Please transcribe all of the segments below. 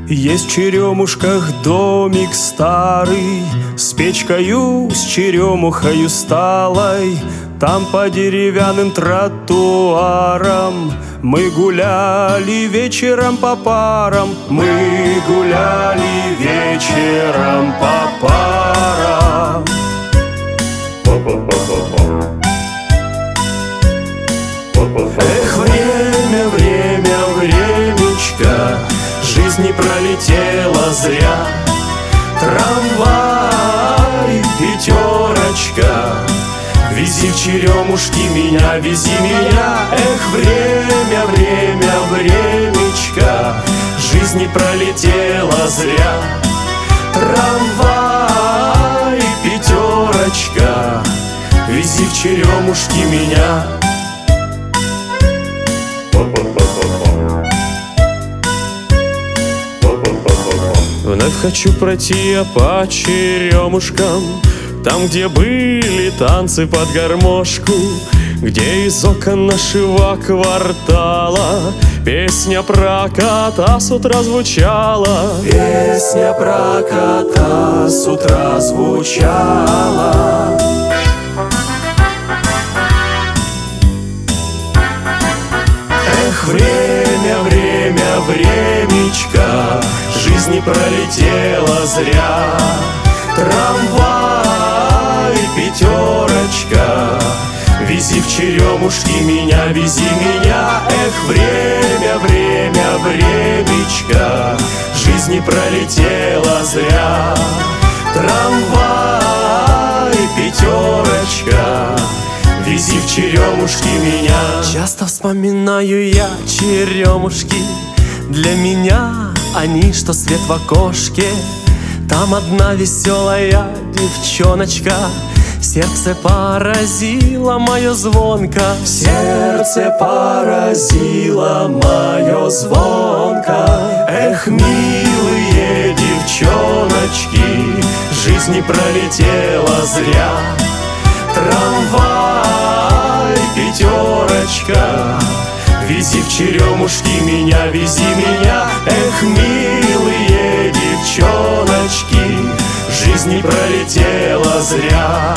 Есть в Черемушках домик старый, с печкою, с черемухою сталой. Там по деревянным тротуарам мы гуляли вечером по парам. Мы гуляли вечером по парам. Эх, время, время, времечко, жизнь не пролетела зря. Трамвай, пятерочка, вези в Черемушки меня, вези меня. Эх, время, время, времечко, жизнь не пролетела зря. Трамвай, пятерочка, вези в Черемушки меня. Вновь хочу пройти я по Черемушкам, там, где были танцы под гармошку, где из окон нашего квартала песня про кота с утра звучала. Песня про кота с утра звучала. Эх, время, время, времечко, жизнь не пролетела зря. Трамвай, пятерочка, вези в Черемушки меня, вези меня. Эх, время, время, времечко, жизнь не пролетела зря. Трамвай, пятерочка, вези в Черемушки меня. Часто вспоминаю я Черемушки, для меня они, что свет в окошке. Там одна веселая девчоночка, сердце поразило мое звонко. Сердце поразило мое звонко. Эх, милые девчоночки, жизнь не пролетела зря. Трамвай, пятерочка, вези в Черемушки меня, вези меня. Эх, милые девчоночки, жизнь не пролетела зря.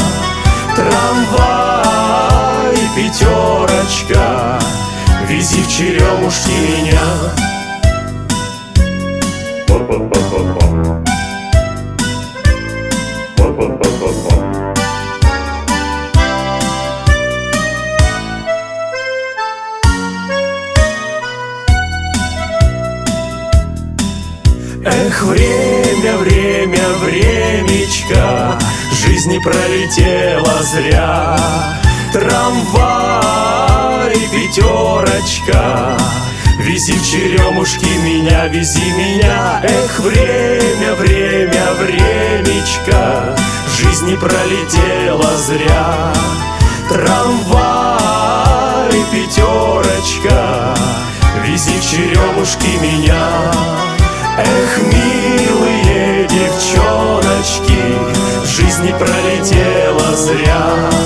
Трамвай, пятерочка, вези в Черемушки меня. Эх, время, время, времечко, жизнь не пролетела зря. Трамвай, пятерочка, вези в Черемушки меня, вези меня. Эх, время, время, времечко, жизнь не пролетела зря. Трамвай, пятерочка, вези в Черемушки меня. Эх, милые девчоночки, жизнь не пролетела зря.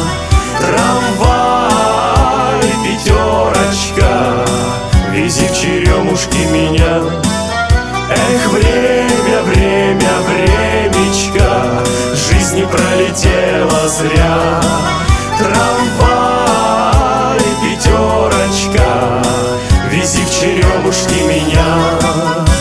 Трамвай, пятерочка, вези в Черемушки меня. Эх, время, время, времечко, жизнь не пролетела зря. Трамвай, пятерочка, вези в Черемушки меня.